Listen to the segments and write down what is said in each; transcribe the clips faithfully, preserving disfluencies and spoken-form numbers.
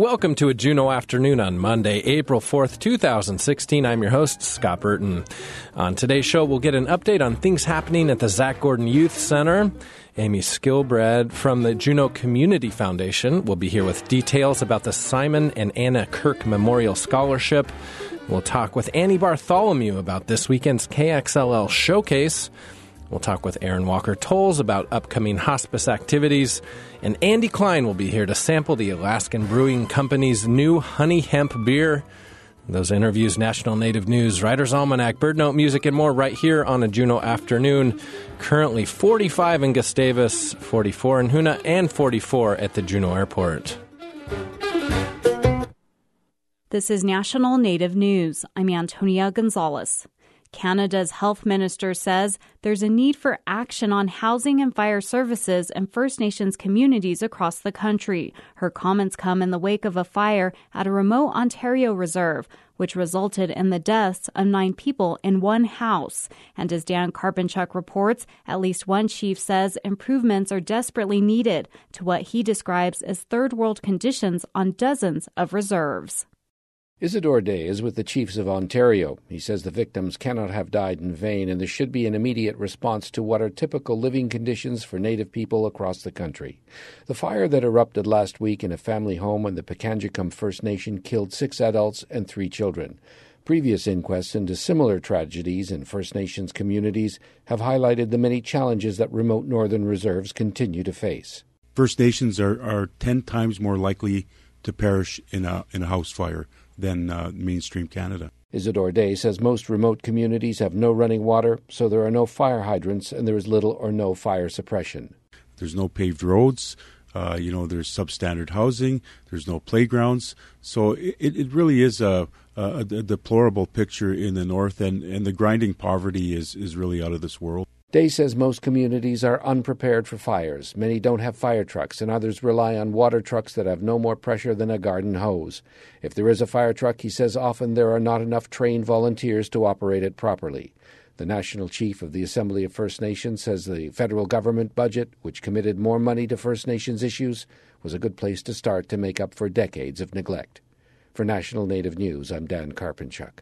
Welcome to a Juneau Afternoon on Monday, April fourth, twenty sixteen. I'm your host, Scott Burton. On today's show, we'll get an update on things happening at the Zach Gordon Youth Center. Amy Skilbred from the Juneau Community Foundation will be here with details about the Simon and Anna Kirk Memorial Scholarship. We'll talk with Annie Bartholomew about this weekend's K X L L Showcase. We'll talk with Aaron Walker-Tolles about upcoming hospice activities. And Andy Klein will be here to sample the Alaskan Brewing Company's new honey hemp beer. Those interviews, National Native News, Writer's Almanac, Bird Note music, and more right here on a Juneau Afternoon. Currently forty-five in Gustavus, forty-four in Hoonah, and forty-four at the Juneau Airport. This is National Native News. I'm Antonia Gonzalez. Canada's health minister says there's a need for action on housing and fire services in First Nations communities across the country. Her comments come in the wake of a fire at a remote Ontario reserve, which resulted in the deaths of nine people in one house. And as Dan Karpinchuk reports, at least one chief says improvements are desperately needed to what he describes as third world conditions on dozens of reserves. Isidore Day is with the Chiefs of Ontario. He says the victims cannot have died in vain and there should be an immediate response to what are typical living conditions for Native people across the country. The fire that erupted last week in a family home in the Pikangikum First Nation killed six adults and three children. Previous inquests into similar tragedies in First Nations communities have highlighted the many challenges that remote northern reserves continue to face. First Nations are, are ten times more likely to perish in a, in a house fire than uh, mainstream Canada. Isidore Day says most remote communities have no running water, so there are no fire hydrants and there is little or no fire suppression. There's no paved roads, uh, you know, there's substandard housing, there's no playgrounds. So it, it really is a, a, a deplorable picture in the north, and, and the grinding poverty is, is really out of this world. Day says most communities are unprepared for fires. Many don't have fire trucks, and others rely on water trucks that have no more pressure than a garden hose. If there is a fire truck, he says often there are not enough trained volunteers to operate it properly. The National Chief of the Assembly of First Nations says the federal government budget, which committed more money to First Nations issues, was a good place to start to make up for decades of neglect. For National Native News, I'm Dan Karpinchuk.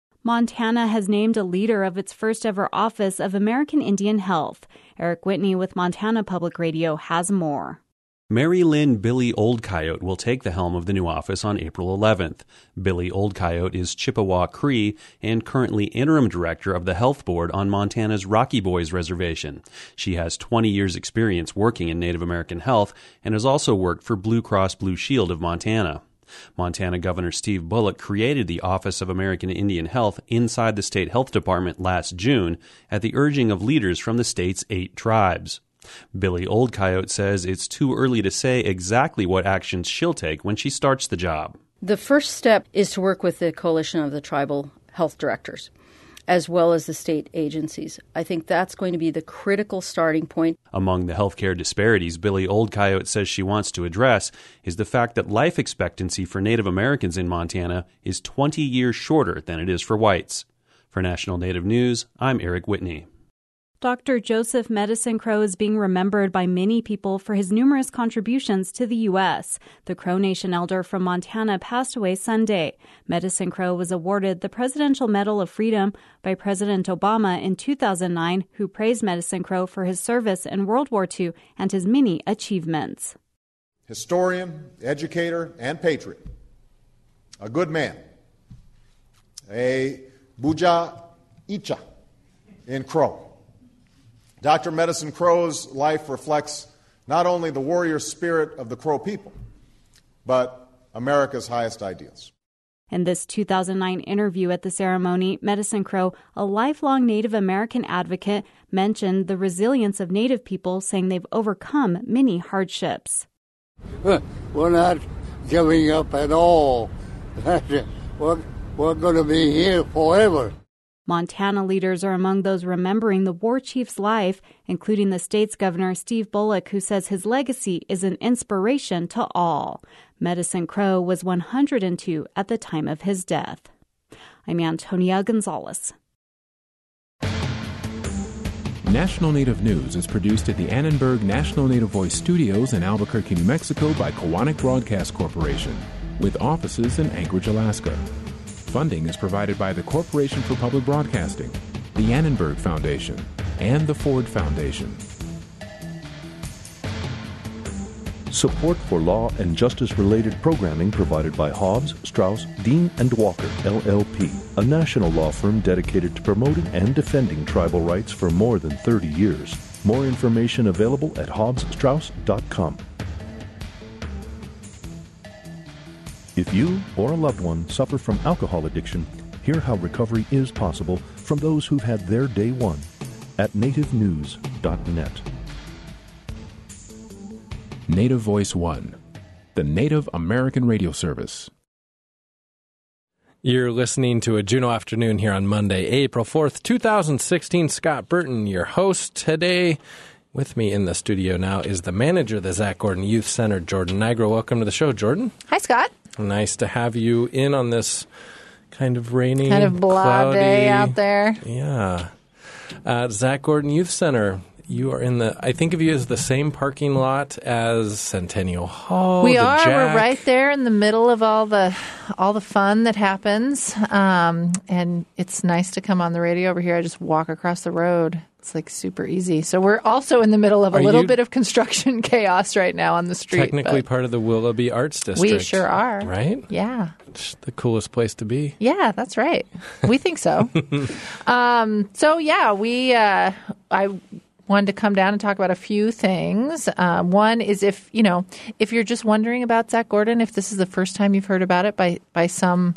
Montana has named a leader of its first-ever Office of American Indian Health. Eric Whitney with Montana Public Radio has more. Mary Lynn Billy Old Coyote will take the helm of the new office on April eleventh. Billy Old Coyote is Chippewa Cree and currently interim director of the Health Board on Montana's Rocky Boys Reservation. She has twenty years' experience working in Native American health and has also worked for Blue Cross Blue Shield of Montana. Montana Governor Steve Bullock created the Office of American Indian Health inside the state health department last June at the urging of leaders from the state's eight tribes. Billy Old Coyote says it's too early to say exactly what actions she'll take when she starts the job. The first step is to work with the coalition of the tribal health directors, as well as the state agencies. I think that's going to be the critical starting point. Among the healthcare disparities Billy Old Coyote says she wants to address is the fact that life expectancy for Native Americans in Montana is twenty years shorter than it is for whites. For National Native News, I'm Eric Whitney. Doctor Joseph Medicine Crow is being remembered by many people for his numerous contributions to the U S. The Crow Nation elder from Montana passed away Sunday. Medicine Crow was awarded the Presidential Medal of Freedom by President Obama in two thousand nine, who praised Medicine Crow for his service in World War Two and his many achievements. Historian, educator, and patriot. A good man. A Buja Icha in Crow. Doctor Medicine Crow's life reflects not only the warrior spirit of the Crow people, but America's highest ideals. In this two thousand nine interview at the ceremony, Medicine Crow, a lifelong Native American advocate, mentioned the resilience of Native people, saying they've overcome many hardships. We're not giving up at all. We're, we're going to be here forever. Montana leaders are among those remembering the war chief's life, including the state's governor, Steve Bullock, who says his legacy is an inspiration to all. Medicine Crow was one hundred two at the time of his death. I'm Antonia Gonzalez. National Native News is produced at the Annenberg National Native Voice Studios in Albuquerque, New Mexico by Koahnic Broadcast Corporation. with offices in Anchorage, Alaska. Funding is provided by the Corporation for Public Broadcasting, the Annenberg Foundation, and the Ford Foundation. Support for law and justice-related programming provided by Hobbs, Strauss, Dean and Walker, L L P, a national law firm dedicated to promoting and defending tribal rights for more than thirty years. More information available at hobbs strauss dot com. If you or a loved one suffer from alcohol addiction, hear how recovery is possible from those who've had their day one at native news dot net. Native Voice One, the Native American radio service. You're listening to a Juneau Afternoon here on Monday, April fourth, twenty sixteen. Scott Burton, your host today. With me in the studio now is the manager of the Zach Gordon Youth Center, Jordan Nigro. Welcome to the show, Jordan. Hi, Scott. Nice to have you in on this kind of rainy, kind of blah cloudy day out there. Yeah. Uh, Zach Gordon Youth Center. You are in the, I think of you as the same parking lot as Centennial Hall. We the are. Jack. We're right there in the middle of all the all the fun that happens. Um, and it's nice to come on the radio over here. I just walk across the road. It's like super easy. So we're also in the middle of a are little you bit of construction chaos right now on the street. Technically part of the Willoughby Arts District. We sure are. Right? Yeah. It's the coolest place to be. Yeah, that's right. We think so. um, so, yeah, we, uh, I... wanted to come down and talk about a few things. Um, one is if, you know, if you're just wondering about Zach Gordon, if this is the first time you've heard about it by, by some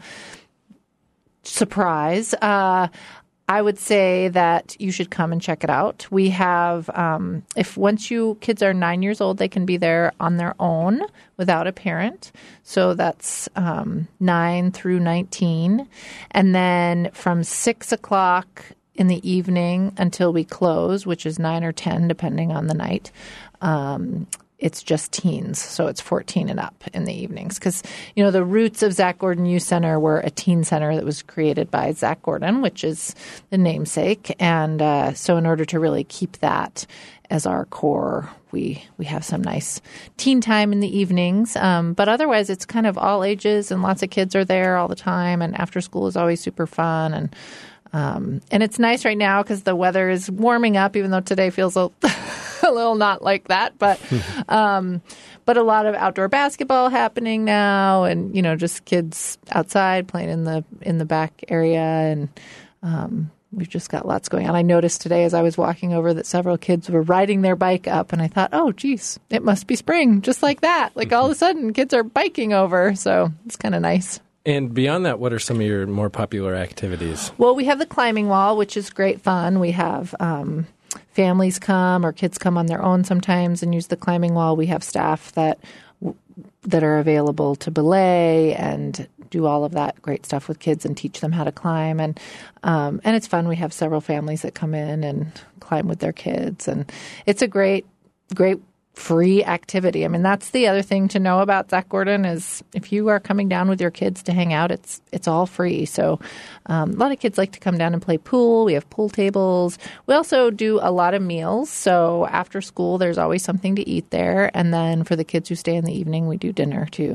surprise, uh, I would say that you should come and check it out. We have, um, if once you kids are nine years old, they can be there on their own without a parent. So that's um, nine through nineteen. And then from six o'clock in the evening until we close, which is nine or ten, depending on the night. Um, it's just teens, so it's fourteen and up in the evenings. Because, you know, the roots of Zach Gordon Youth Center were a teen center that was created by Zach Gordon, which is the namesake. And uh, so in order to really keep that as our core, we we have some nice teen time in the evenings. Um, but otherwise, it's kind of all ages, and lots of kids are there all the time. And after school is always super fun. And Um, and it's nice right now because the weather is warming up, even though today feels a, a little not like that. But um, but a lot of outdoor basketball happening now, and you know, just kids outside playing in the in the back area, and um, we've just got lots going on. I noticed today as I was walking over that several kids were riding their bike up, and I thought, oh, geez, it must be spring, just like that. Like all of a sudden, kids are biking over, so it's kind of nice. And beyond that, what are some of your more popular activities? Well, we have the climbing wall, which is great fun. We have um, families come or kids come on their own sometimes and use the climbing wall. We have staff that that are available to belay and do all of that great stuff with kids and teach them how to climb. And um, and it's fun. We have several families that come in and climb with their kids. And it's a great, great free activity. I mean, that's the other thing to know about Zach Gordon is if you are coming down with your kids to hang out, it's it's all free. So um, a lot of kids like to come down and play pool. We have pool tables. We also do a lot of meals. So after school, there's always something to eat there. And then for the kids who stay in the evening, we do dinner too.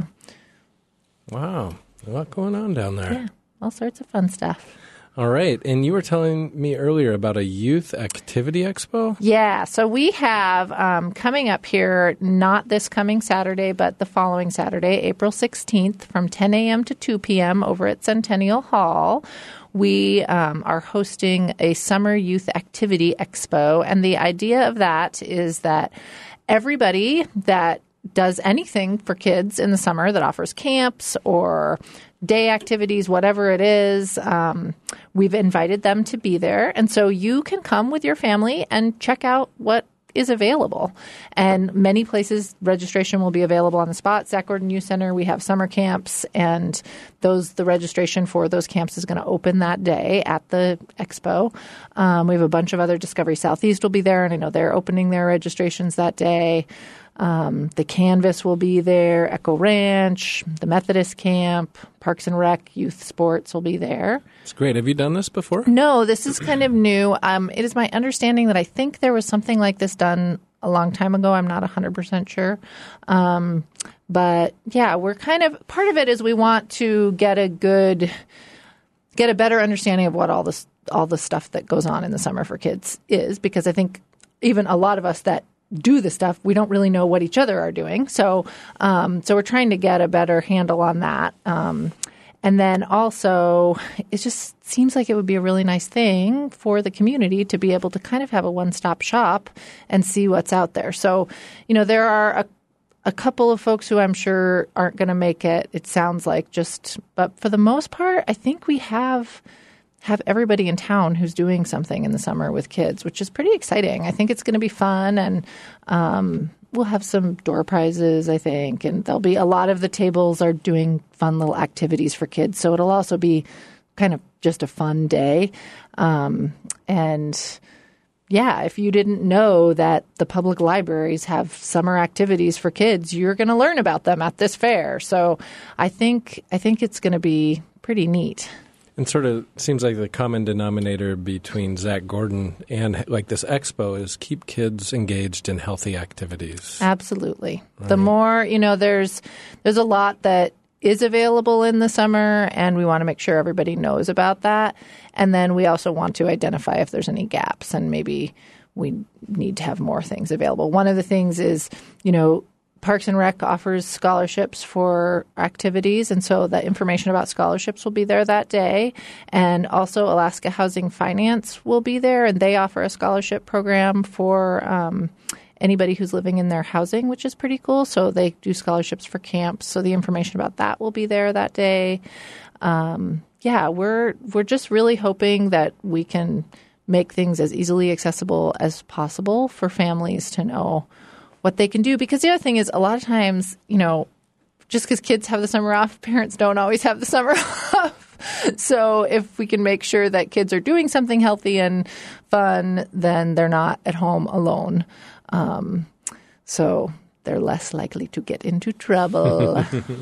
Wow. A lot going on down there. Yeah, all sorts of fun stuff. All right. And you were telling me earlier about a youth activity expo? Yeah. So we have um, coming up here, not this coming Saturday, but the following Saturday, April sixteenth, from ten a.m. to two p.m. over at Centennial Hall. We um, are hosting a summer youth activity expo. And the idea of that is that everybody that does anything for kids in the summer that offers camps or day activities, whatever it is, um, we've invited them to be there. And so you can come with your family and check out what is available. And many places, registration will be available on the spot. Zach Gordon Youth Center, we have summer camps, and those the registration for those camps is going to open that day at the expo. Um, we have a bunch of other Discovery Southeast will be there, and I know they're opening their registrations that day. Um, the Canvas will be there, Echo Ranch, the Methodist Camp, Parks and Rec, Youth Sports will be there. It's great. Have you done this before? No, this is kind of new. Um, it is my understanding that I think there was something like this done a long time ago. I'm not one hundred percent sure. Um, but yeah, we're kind of – part of it is we want to get a good – get a better understanding of what all this all the stuff that goes on in the summer for kids is, because I think even a lot of us that do the stuff, we don't really know what each other are doing. So um, so we're trying to get a better handle on that. Um, and then also it just seems like it would be a really nice thing for the community to be able to kind of have a one-stop shop and see what's out there. So, you know, there are a A couple of folks who I'm sure aren't going to make it, it sounds like, just, but for the most part, I think we have have everybody in town who's doing something in the summer with kids, which is pretty exciting. I think it's going to be fun, and um, we'll have some door prizes, I think, and there'll be a lot of the tables are doing fun little activities for kids, so it'll also be kind of just a fun day. Um, and yeah, if you didn't know that the public libraries have summer activities for kids, you're going to learn about them at this fair. So I think I think it's going to be pretty neat. And sort of seems like the common denominator between Zach Gordon and like this expo is keep kids engaged in healthy activities. Absolutely. Right. The more, you know, there's there's a lot that is available in the summer, and we want to make sure everybody knows about that. And then we also want to identify if there's any gaps, and maybe we need to have more things available. One of the things is, you know, Parks and Rec offers scholarships for activities, and so the information about scholarships will be there that day. And also Alaska Housing Finance will be there, and they offer a scholarship program for um, anybody who's living in their housing, which is pretty cool. So they do scholarships for camps, so the information about that will be there that day. Um, yeah, we're we're just really hoping that we can make things as easily accessible as possible for families to know what they can do. Because the other thing is, a lot of times, you know, just because kids have the summer off, parents don't always have the summer off. So if we can make sure that kids are doing something healthy and fun, then they're not at home alone. Um, so they're less likely to get into trouble.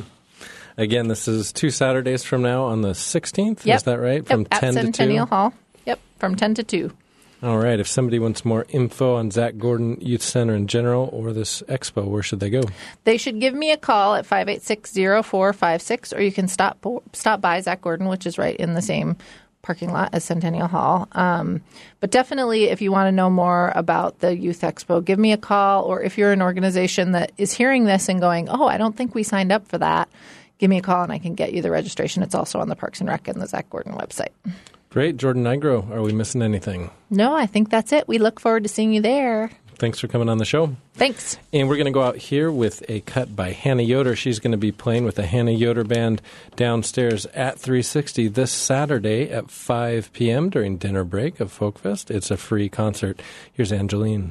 Again, this is two Saturdays from now on the sixteenth. Yep. Is that right? Yep. From At ten to two? Centennial Hall. Yep, from ten to two. All right. If somebody wants more info on Zach Gordon Youth Center in general or this expo, where should they go? They should give me a call at five eight six, zero four five six, or you can stop stop by Zach Gordon, which is right in the same parking lot as Centennial Hall. Um, but definitely, if you want to know more about the Youth Expo, give me a call. Or if you're an organization that is hearing this and going, oh, I don't think we signed up for that, give me a call and I can get you the registration. It's also on the Parks and Rec and the Zach Gordon website. Great. Jordan Nigro, are we missing anything? No, I think that's it. We look forward to seeing you there. Thanks for coming on the show. Thanks. And we're going to go out here with a cut by Hannah Yoder. She's going to be playing with the Hannah Yoder Band downstairs at three sixty this Saturday at five p.m. during dinner break of Folkfest. It's a free concert. Here's Angeline.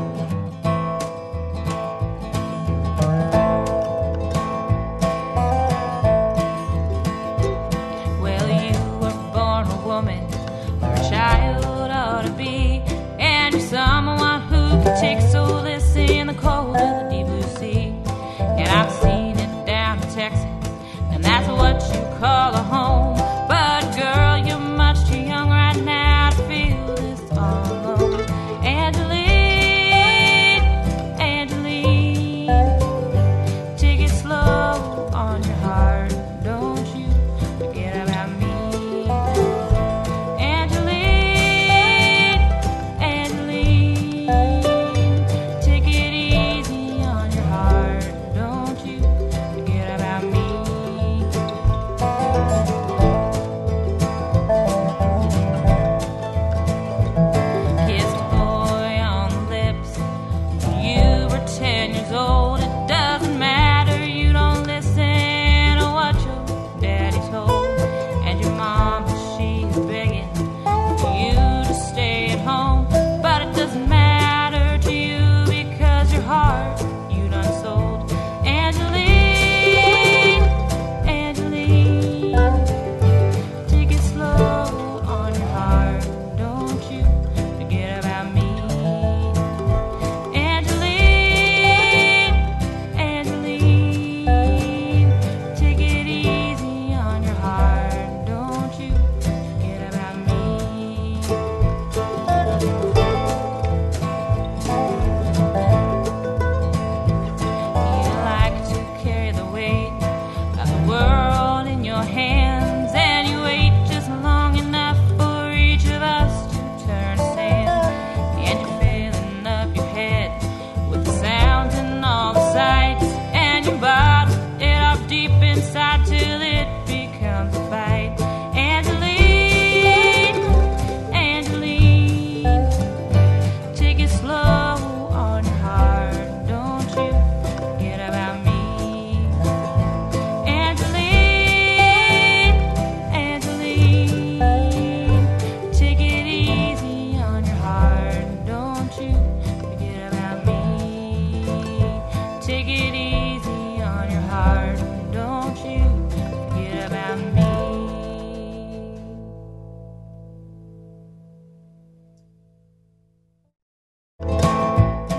Take solace in the cold of the deep blue sea. And I've seen it down in Texas, and that's what you call a home. But girl, you're much too young right now to feel this all alone. Angeline,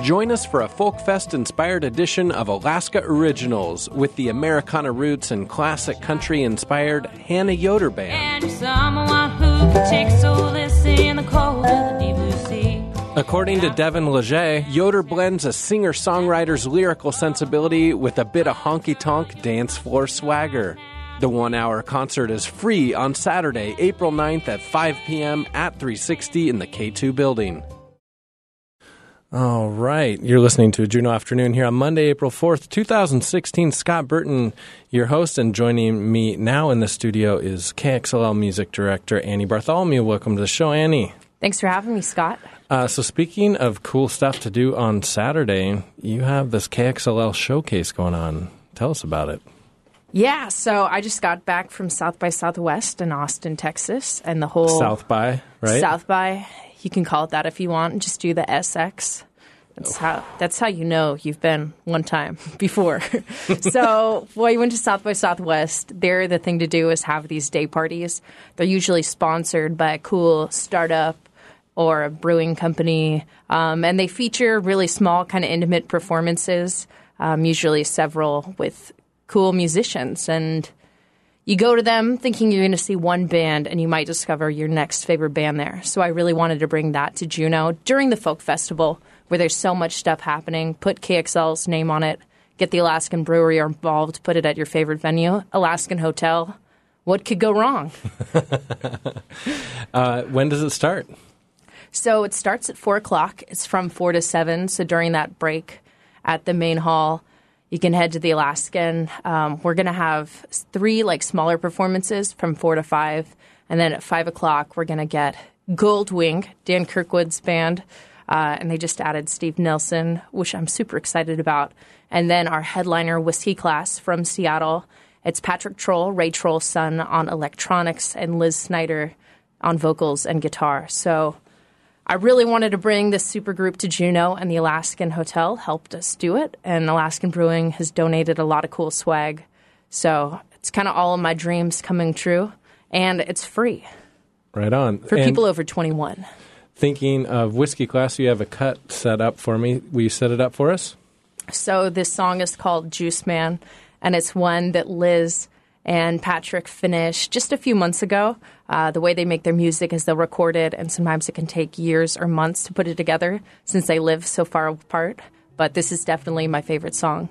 Join us for a Folk Fest-inspired edition of Alaska Originals with the Americana roots and classic country-inspired Hannah Yoder Band. And someone who can take solace in the cold of the deep blue sea. According to Devin Leger, Yoder blends a singer-songwriter's lyrical sensibility with a bit of honky-tonk dance floor swagger. The one-hour concert is free on Saturday, April ninth at five p.m. at three sixty in the K two building. All right. You're listening to Juneau Afternoon here on Monday, April fourth, twenty sixteen. Scott Burton, your host, and joining me now in the studio is K X L L Music Director Annie Bartholomew. Welcome to the show, Annie. Thanks for having me, Scott. Uh, so speaking of cool stuff to do on Saturday, you have this K X L L showcase going on. Tell us about it. Yeah, so I just got back from South by Southwest in Austin, Texas, and the whole... South by, right? South by. You can call it that if you want. Just do the S X. That's how that's how you know you've been one time before. So, well, you went to South by Southwest. There, the thing to do is have these day parties. They're usually sponsored by a cool startup or a brewing company, um, and they feature really small, kind of intimate performances, um, usually several with cool musicians. And you go to them thinking you're going to see one band, and you might discover your next favorite band there. So I really wanted to bring that to Juneau during the Folk Festival, where there's so much stuff happening. Put K X L's name on it. Get the Alaskan Brewery involved. Put it at your favorite venue. Alaskan Hotel. What could go wrong? uh, when does it start? So it starts at four o'clock. It's from four to seven. So during that break at the main hall, you can head to the Alaskan. Um, we're going to have three like smaller performances from four to five. And then at five o'clock, we're going to get Goldwing, Dan Kirkwood's band. Uh, and they just added Steve Nelson, which I'm super excited about. And then our headliner, Whiskey Class from Seattle. It's Patrick Troll, Ray Troll's son, on electronics, and Liz Snyder on vocals and guitar. So I really wanted to bring this supergroup to Juneau, and the Alaskan Hotel helped us do it. And Alaskan Brewing has donated a lot of cool swag. So it's kind of all of my dreams coming true, and it's free. Right on. For and people over twenty-one. Thinking of Whiskey Class, you have a cut set up for me. Will you set it up for us? So this song is called Juice Man, and it's one that Liz and Patrick finished just a few months ago. Uh, the way they make their music is they'll record it, and sometimes it can take years or months to put it together since they live so far apart. But this is definitely my favorite song.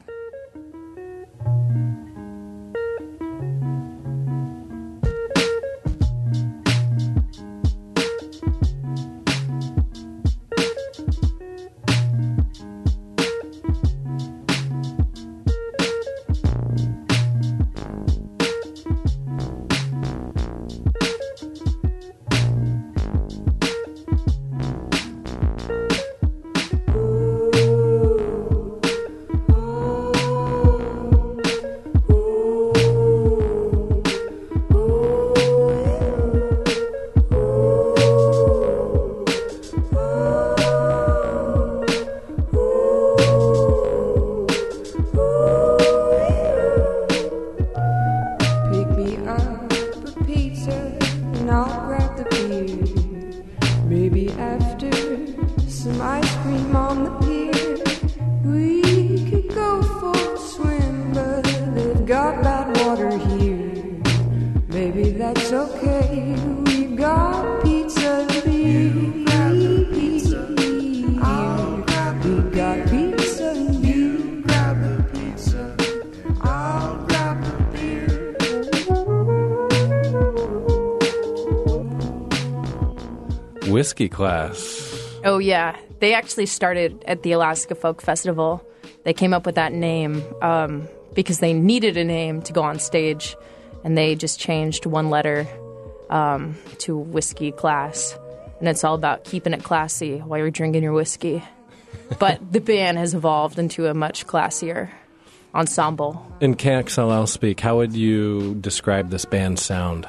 Whiskey Class. Oh, yeah. They actually started at the Alaska Folk Festival. They came up with that name um, because they needed a name to go on stage, and they just changed one letter um, to Whiskey Class. And it's all about keeping it classy while you're drinking your whiskey. But the band has evolved into a much classier ensemble. In K X L L speak, how would you describe this band's sound?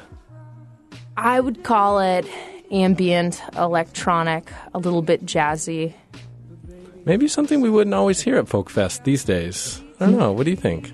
I would call it ambient, electronic, a little bit jazzy. Maybe something we wouldn't always hear at Folk Fest these days. I don't know. What do you think?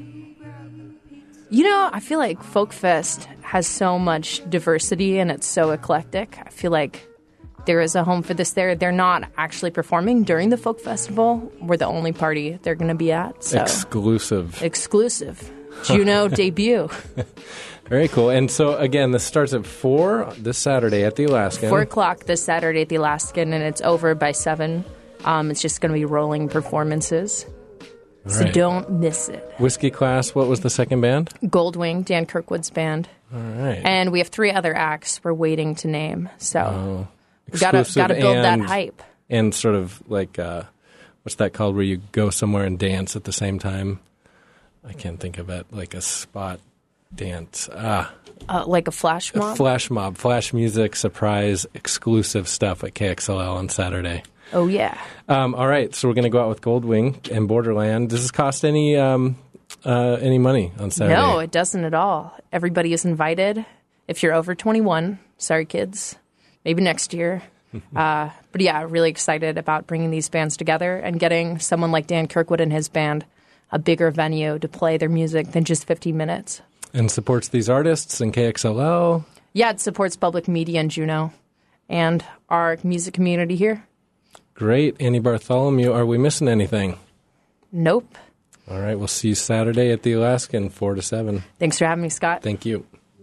You know, I feel like Folk Fest has so much diversity and it's so eclectic. I feel like there is a home for this there. They're not actually performing during the folk festival. We're the only party they're going to be at. So. Exclusive. Exclusive. Juno debut. Very cool. And so, again, this starts at four this Saturday at the Alaskan. four o'clock this Saturday at the Alaskan, and it's over by seven. Um, it's just going to be rolling performances. All so right. don't miss it. Whiskey Class, what was the second band? Goldwing, Dan Kirkwood's band. All right. And we have three other acts we're waiting to name. So Oh. we got to got to build that and- hype. And sort of like, uh, what's that called where you go somewhere and dance at the same time? I can't think of it. Like a spot dance. Ah. Uh, like a flash mob? A flash mob. Flash music, surprise, exclusive stuff at K X L L on Saturday. Oh, yeah. Um, all right, so we're going to go out with Goldwing and Borderland. Does this cost any um, uh, any money on Saturday? No, it doesn't at all. Everybody is invited. If you're over twenty-one, sorry, kids, maybe next year. uh, but yeah, really excited about bringing these bands together and getting someone like Dan Kirkwood and his band a bigger venue to play their music than just fifteen minutes. And supports these artists and K X L L? Yeah, it supports public media in Juneau and our music community here. Great. Annie Bartholomew, are we missing anything? Nope. All right, we'll see you Saturday at the Alaskan, four to seven. Thanks for having me, Scott. Thank you.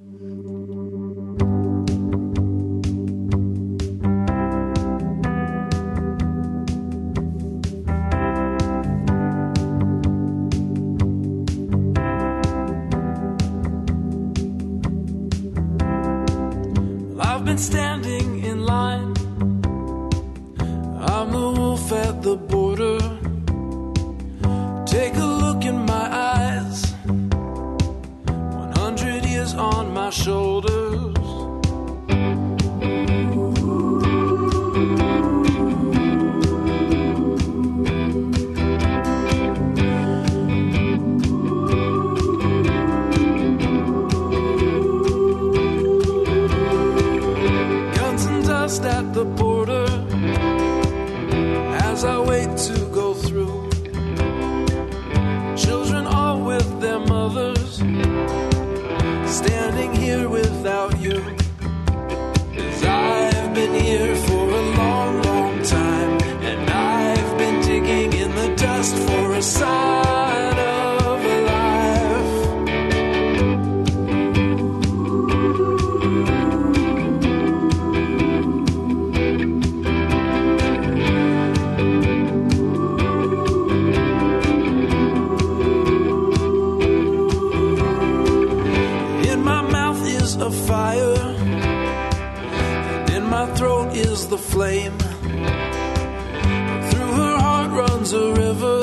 I've been standing in line. I'm the wolf at the border. Take a look in my eyes. one hundred years on my shoulders. Guns and dust at the border as I wait to go through. Children all with their mothers, standing here without you. 'Cause I've been here for a long, long time, and I've been digging in the dust for a sign of a life. In my mouth is a fire, and in my throat is the flame. Through her heart runs a river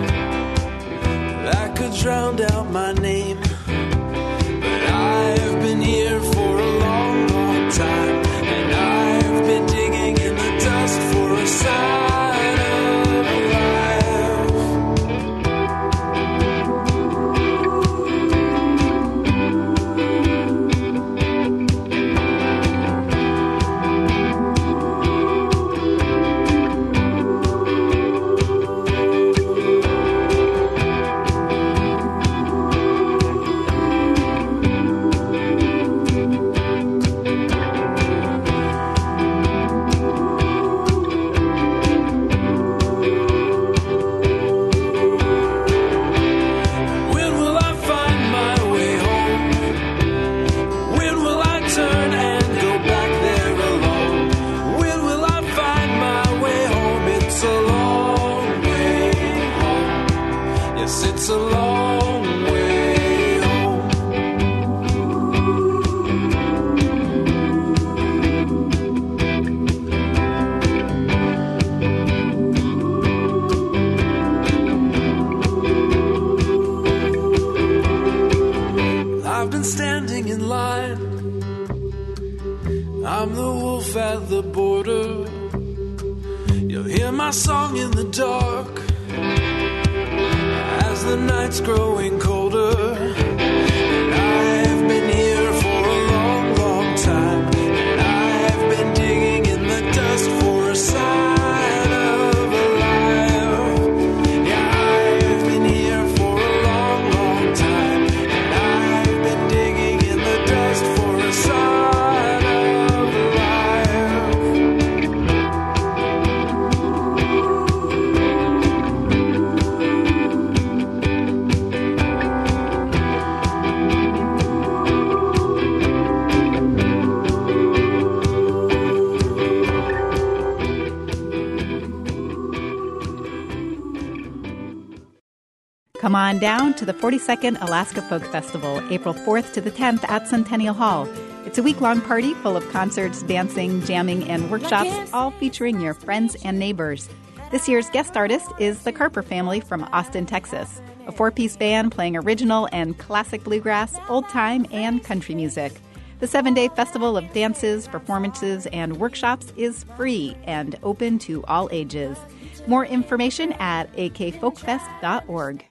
that could drown out my name. But I've been here for a long, long time, and I've been digging in the dust for a sign of a life. When will I find my way home? When will I turn and go back there alone? When will I find my way home? It's a long way home. Yes, it's a long way home. I've been standing in line. I'm the wolf at the border. You'll hear my song in the dark as the night's growing colder. And I've been here for a long, long time, and I've been digging in the dust for a sign of a life. Yeah, I've been here for a long, long time, and I've been digging in the dust for a sign of a life. Come on down to the forty-second Alaska Folk Festival, April fourth to the tenth at Centennial Hall. It's a week-long party full of concerts, dancing, jamming, and workshops, all featuring your friends and neighbors. This year's guest artist is the Carper family from Austin, Texas, a four-piece band playing original and classic bluegrass, old-time, and country music. The seven-day festival of dances, performances, and workshops is free and open to all ages. More information at a k folk fest dot org.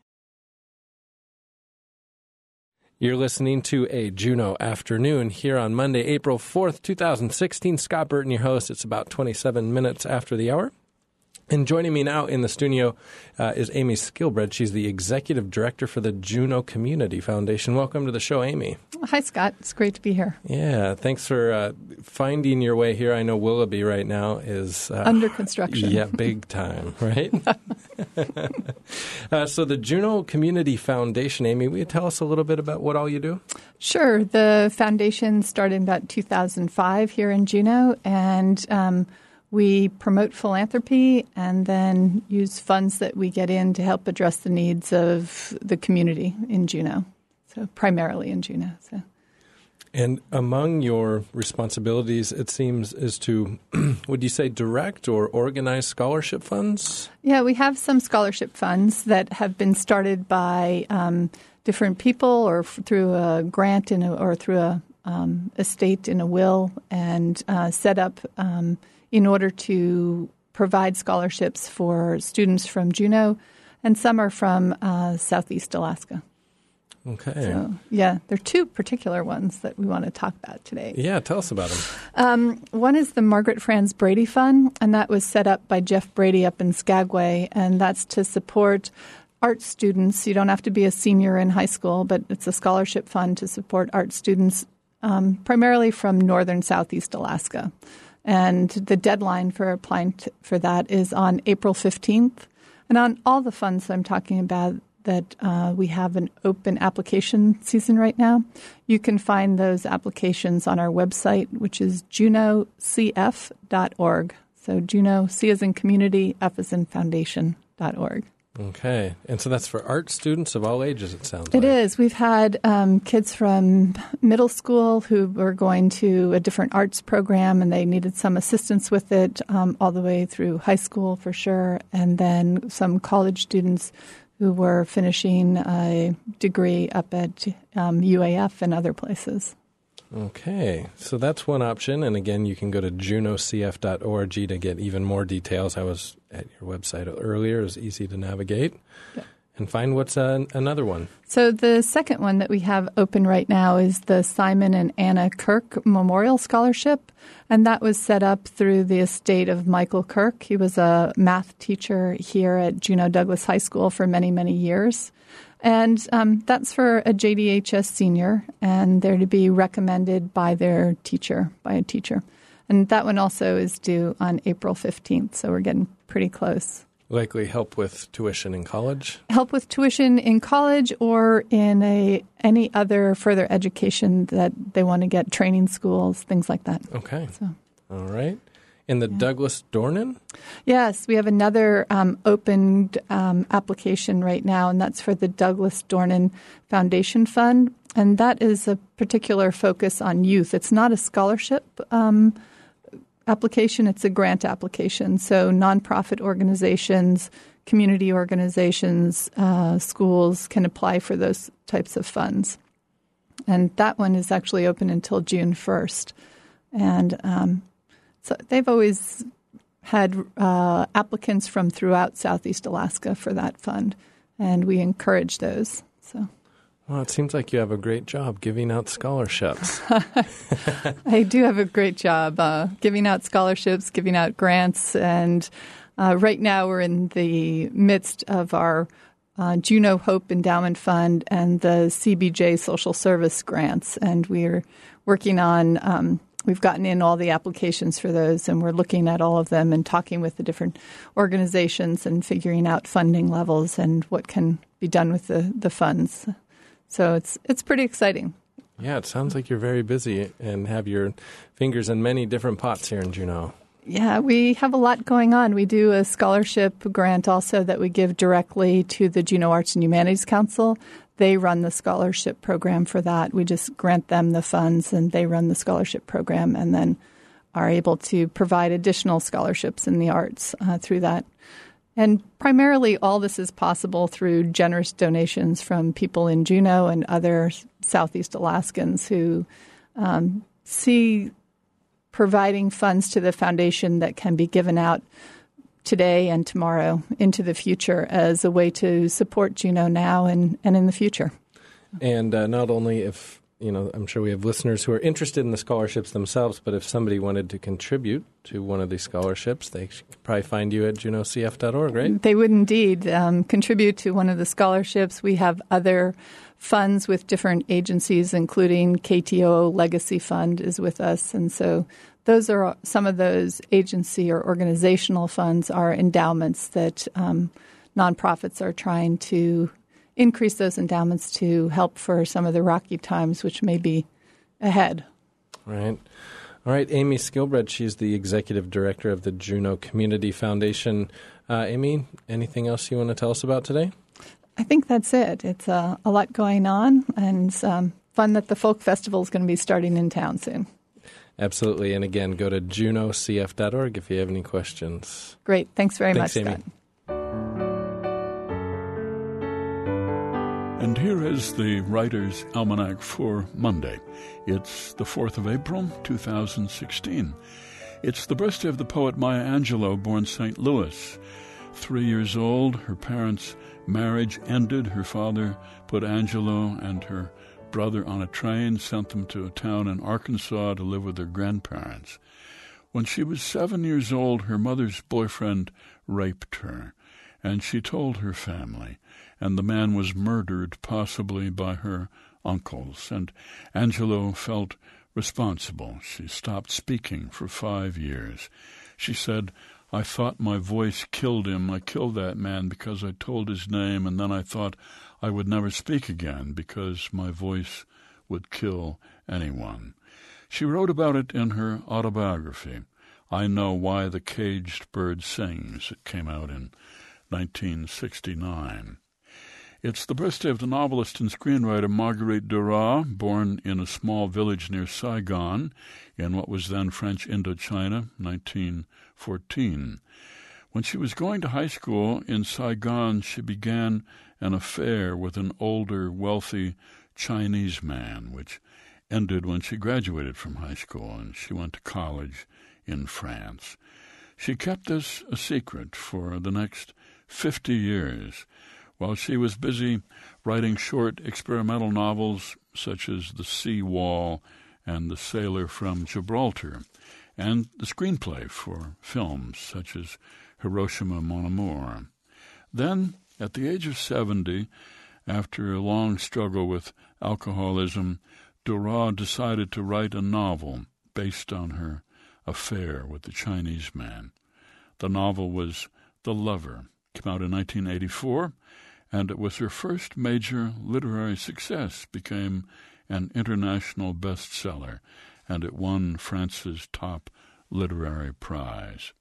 You're listening to a Juneau Afternoon here on Monday, April fourth, twenty sixteen. Scott Burton, your host. It's about twenty-seven minutes after the hour. And joining me now in the studio uh, is Amy Skilbred. She's the Executive Director for the Juneau Community Foundation. Welcome to the show, Amy. Hi, Scott. It's great to be here. Yeah, thanks for uh, finding your way here. I know Willoughby right now is... Uh, under construction. Yeah, big time, right? uh, so the Juneau Community Foundation, Amy, will you tell us a little bit about what all you do? Sure. The foundation started in about two thousand five here in Juneau, and... Um, We promote philanthropy and then use funds that we get in to help address the needs of the community in Juneau, so primarily in Juneau. So. And among your responsibilities, it seems, is to, would you say, direct or organize scholarship funds? Yeah, we have some scholarship funds that have been started by um, different people or f- through a grant in a, or through a um, estate in a will and uh, set up um in order to provide scholarships for students from Juneau, and some are from uh, Southeast Alaska. Okay. So, yeah, there are two particular ones that we want to talk about today. Yeah, tell us about them. Um, one is the Margaret Franz Brady Fund, and that was set up by Jeff Brady up in Skagway, and that's to support art students. You don't have to be a senior in high school, but it's a scholarship fund to support art students um, primarily from northern Southeast Alaska. And the deadline for applying to, for that is on April fifteenth. And on all the funds I'm talking about that uh, we have an open application season right now, you can find those applications on our website, which is juneau c f dot org. So Juneau, C as in community, F as in foundation dot org. Okay. And so that's for art students of all ages, it sounds It like. It is. We've had um, kids from middle school who were going to a different arts program and they needed some assistance with it, um, all the way through high school for sure, and then some college students who were finishing a degree up at um, U A F and other places. Okay, so that's one option. And again, you can go to juneau c f dot org to get even more details. I was at your website earlier. It was easy to navigate. Yeah. And find what's uh, another one. So the second one that we have open right now is the Simon and Anna Kirk Memorial Scholarship. And that was set up through the estate of Michael Kirk. He was a math teacher here at Juneau Douglas High School for many, many years. And um, that's for a J D H S senior, and they're to be recommended by their teacher, by a teacher. And that one also is due on April fifteenth, so we're getting pretty close. Likely help with tuition in college? Help with tuition in college or in a any other further education that they want to get, training schools, things like that. Okay. So. All right. In the yeah. Douglas Dornan? Yes, we have another um, opened um, application right now, and that's for the Douglas Dornan Foundation Fund. And that is a particular focus on youth. It's not a scholarship um, application, it's a grant application. So nonprofit organizations, community organizations, uh, schools can apply for those types of funds. And that one is actually open until June first. And um So they've always had uh, applicants from throughout Southeast Alaska for that fund, and we encourage those. So, well, it seems like you have a great job giving out scholarships. I do have a great job uh, giving out scholarships, giving out grants, and uh, right now we're in the midst of our uh, Juneau Hope Endowment Fund and the C B J Social Service grants, and we're working on um, We've gotten in all the applications for those, and we're looking at all of them and talking with the different organizations and figuring out funding levels and what can be done with the, the funds. So it's it's pretty exciting. Yeah, it sounds like you're very busy and have your fingers in many different pots here in Juneau. Yeah, we have a lot going on. We do a scholarship grant also that we give directly to the Juneau Arts and Humanities Council. They run the scholarship program for that. We just grant them the funds, and they run the scholarship program, and then are able to provide additional scholarships in the arts uh, through that. And primarily all this is possible through generous donations from people in Juneau and other Southeast Alaskans who um, see providing funds to the foundation that can be given out today and tomorrow into the future as a way to support Juneau now and, and in the future. And uh, not only if, you know, I'm sure we have listeners who are interested in the scholarships themselves, but if somebody wanted to contribute to one of these scholarships, they could probably find you at juneau c f dot org, right? They would indeed um, contribute to one of the scholarships. We have other funds with different agencies, including K T O Legacy Fund is with us. And so those are some of those agency or organizational funds are endowments that um, nonprofits are trying to increase those endowments to help for some of the rocky times which may be ahead. Right. All right, Amy Skilbred, she's the executive director of the Juneau Community Foundation. Uh, Amy, anything else you want to tell us about today? I think that's it. It's uh, a lot going on, and it's um, fun that the Folk Festival is going to be starting in town soon. Absolutely. And again, go to juneau c f dot org if you have any questions. Great. Thanks very Thanks, much, Amy. Scott. And here is the Writer's Almanac for Monday. It's the fourth of April, two thousand sixteen. It's the birthday of the poet Maya Angelou, born Saint Louis. Three years old, her parents' marriage ended. Her father put Angelou and her brother on a train, sent them to a town in Arkansas to live with their grandparents. When she was seven years old, her mother's boyfriend raped her, and she told her family, and the man was murdered, possibly by her uncles, and Angelou felt responsible. She stopped speaking for five years. She said, "I thought my voice killed him. I killed that man because I told his name, and then I thought I would never speak again because my voice would kill anyone." She wrote about it in her autobiography, I Know Why the Caged Bird Sings. It came out in nineteen sixty-nine. It's the birthday of the novelist and screenwriter Marguerite Duras, born in a small village near Saigon in what was then French Indochina, nineteen fourteen. When she was going to high school in Saigon, she began an affair with an older, wealthy Chinese man, which ended when she graduated from high school and she went to college in France. She kept this a secret for the next fifty years, while she was busy writing short experimental novels such as The Sea Wall and The Sailor from Gibraltar, and the screenplay for films such as Hiroshima Mon Amour. Then, at the age of seventy, after a long struggle with alcoholism, Duras decided to write a novel based on her affair with the Chinese man. The novel was The Lover. It came out in nineteen eighty-four, and it was her first major literary success, became an international bestseller, and it won France's top literary prize.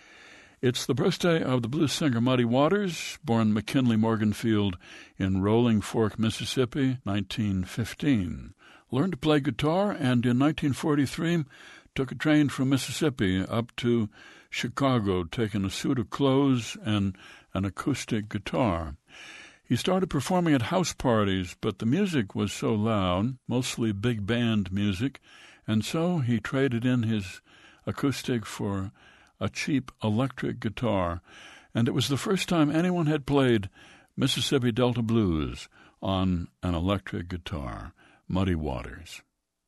It's the birthday of the blues singer Muddy Waters, born McKinley Morganfield in Rolling Fork, Mississippi, nineteen fifteen. Learned to play guitar, and in nineteen forty-three took a train from Mississippi up to Chicago, taking a suit of clothes and an acoustic guitar. He started performing at house parties, but the music was so loud, mostly big band music, and so he traded in his acoustic for a cheap electric guitar, and it was the first time anyone had played Mississippi Delta blues on an electric guitar. Muddy Waters.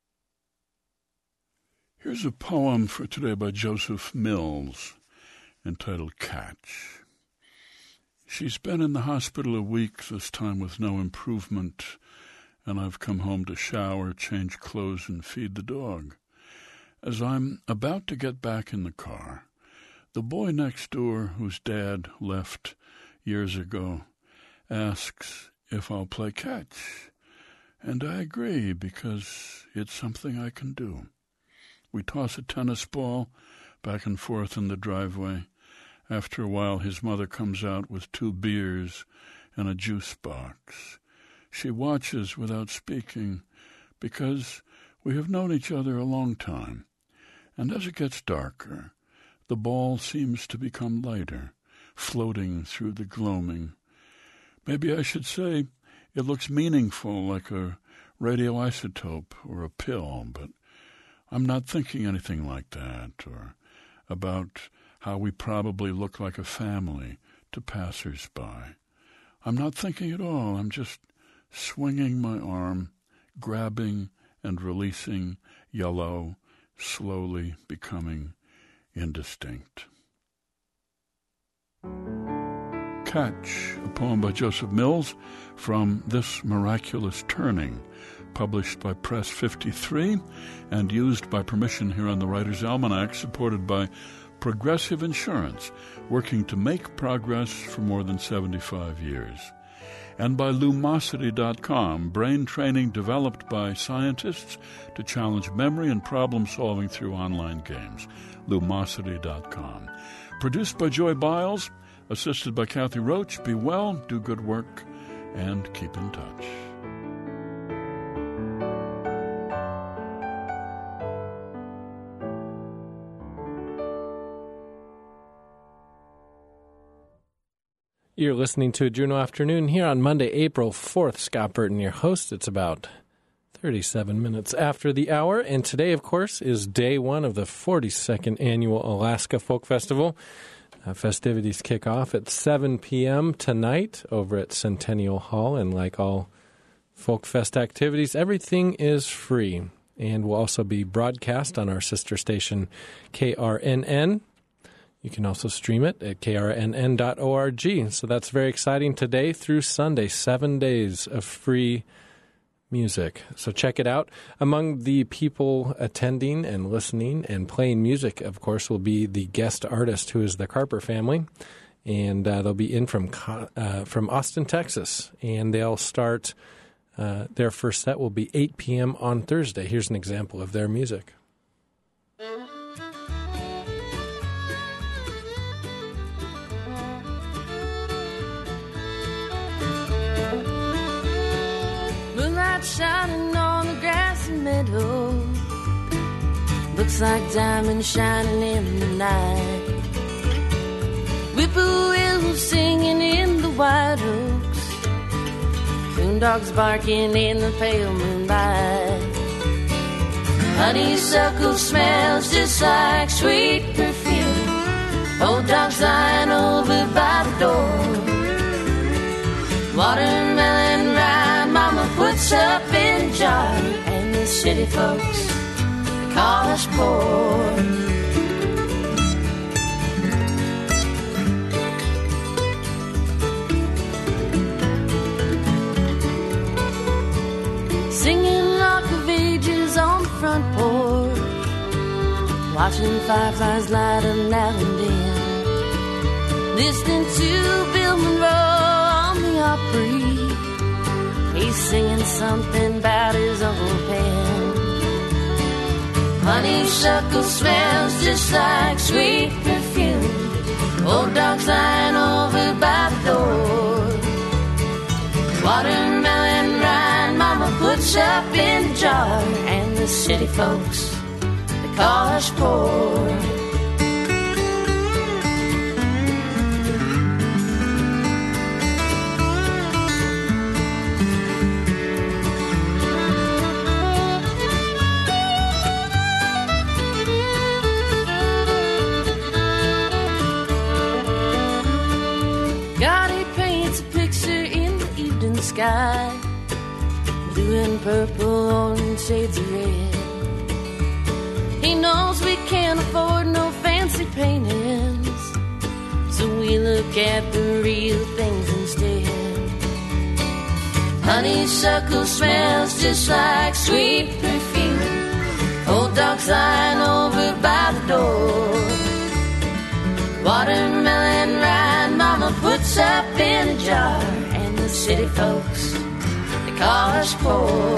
Here's a poem for today by Joseph Mills, entitled Catch. She's been in the hospital a week, this time with no improvement, and I've come home to shower, change clothes, and feed the dog. As I'm about to get back in the car, the boy next door, whose dad left years ago, asks if I'll play catch. And I agree, because it's something I can do. We toss a tennis ball back and forth in the driveway. After a while, his mother comes out with two beers and a juice box. She watches without speaking because we have known each other a long time. And as it gets darker, the ball seems to become lighter, floating through the gloaming. Maybe I should say it looks meaningful, like a radioisotope or a pill, but I'm not thinking anything like that, or about how we probably look like a family to passers-by. I'm not thinking at all. I'm just swinging my arm, grabbing and releasing yellow, slowly becoming indistinct. Catch, a poem by Joseph Mills from This Miraculous Turning, published by Press fifty-three and used by permission here on the Writer's Almanac, supported by Progressive Insurance, working to make progress for more than seventy-five years. And by Lumosity dot com, brain training developed by scientists to challenge memory and problem-solving through online games. Lumosity dot com. Produced by Joy Biles, assisted by Kathy Roach. Be well, do good work, and keep in touch. You're listening to a Juneau Afternoon here on Monday, April fourth. Scott Burton, your host. It's about thirty-seven minutes after the hour, and today, of course, is day one of the forty-second Annual Alaska Folk Festival. Uh, festivities kick off at seven p.m. tonight over at Centennial Hall, and like all Folk Fest activities, everything is free and will also be broadcast on our sister station, K R N N. You can also stream it at K R N N dot org. So that's very exciting today through Sunday, seven days of free music. So check it out. Among the people attending and listening and playing music, of course, will be the guest artist, who is the Carper family. And uh, they'll be in from uh, from Austin, Texas. And they'll start, uh, their first set will be eight p.m. on Thursday. Here's an example of their music. Shining on the grassy meadow, looks like diamonds shining in the night. Whippoorwills singing in the white oaks, coon dogs barking in the pale moonlight. Honeysuckle smells just like sweet perfume, old dogs lying over by the door. Watermelon rind mama puts up in a jar, and the city folks, they call us poor. Singing Rock of Ages on the front porch, watching fireflies light up now and then, listening to Bill Monroe on the Opry. He's singing something about his Uncle Pen. Honeysuckle smells just like sweet perfume, old dogs lying over by the door. Watermelon rind mama puts up in a jar, and the city folks, they call us poor. Sky, blue and purple, orange shades of red. He knows we can't afford no fancy paintings, so we look at the real things instead. Honeysuckle smells just like sweet perfume, old dogs lying over by the door. Watermelon rind mama puts up in a jar, and the city folks, they call us poor.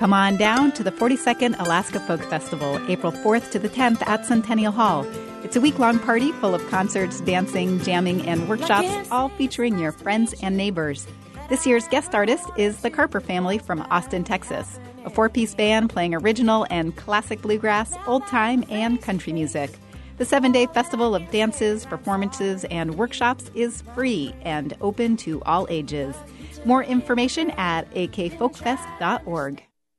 Come on down to the forty-second Alaska Folk Festival, April fourth to the tenth at Centennial Hall. It's a week-long party full of concerts, dancing, jamming, and workshops, all featuring your friends and neighbors. This year's guest artist is the Carper family from Austin, Texas, a four-piece band playing original and classic bluegrass, old-time, and country music. The seven-day festival of dances, performances, and workshops is free and open to all ages. More information at a k folk fest dot org.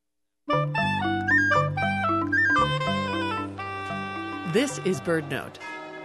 This is Bird Note.